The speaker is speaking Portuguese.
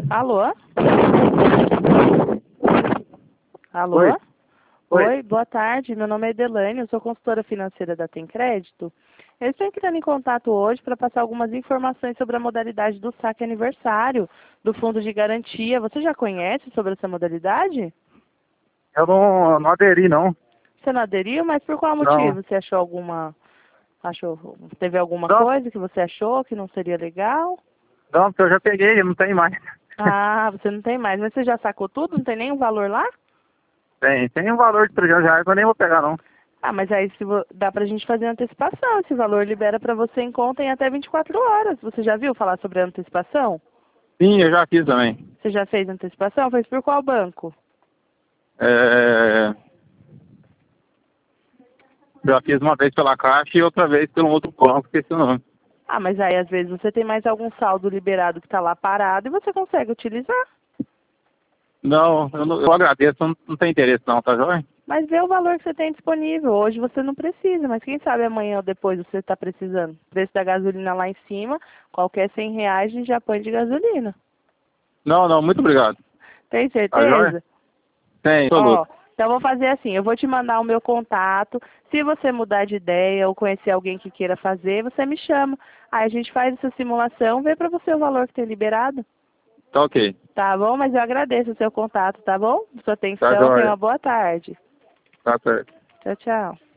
Alô? Alô? Oi. Oi, boa tarde. Meu nome é Edelane, eu sou consultora financeira da Tem Crédito. Eu estou entrando em contato hoje para passar algumas informações sobre a modalidade do saque aniversário do Fundo de Garantia. Você já conhece sobre essa modalidade? Eu não aderi, não. Você não aderiu, mas por qual Não. motivo? Você teve alguma Não, coisa que você achou que não seria legal? não, porque eu já peguei, não tem mais. Ah, você não tem mais, mas você já sacou tudo? Não tem nenhum valor lá? Tem um valor de R$ 300, eu nem vou pegar, não. Ah, mas aí dá pra gente fazer antecipação. Esse valor libera pra você em conta em até 24 horas. Você já viu falar sobre a antecipação? Sim, eu já fiz também. Você já fez antecipação? Fez por qual banco? É, já fiz uma vez pela Caixa e outra vez pelo outro banco, esqueci o nome. Ah, mas aí às vezes você tem mais algum saldo liberado que tá lá parado e você consegue utilizar. Não, eu agradeço, não tem interesse não, tá joia? Mas vê o valor que você tem disponível. Hoje você não precisa, mas quem sabe amanhã ou depois você está precisando. O preço da gasolina lá em cima, qualquer R$ 100 a gente já põe de gasolina. Não, muito obrigado. Tem Tá joia? certeza? Tem, Ó, absoluto. então eu vou fazer assim, eu vou te mandar o meu contato. Se você mudar de ideia ou conhecer alguém que queira fazer, você me chama. Aí a gente faz essa simulação, vê pra você o valor que tem liberado. Tá ok. Tá bom? Mas eu agradeço o seu contato, tá bom? Sua Tá atenção, tenha uma joia. boa tarde. Tá certo. Tchau, tchau.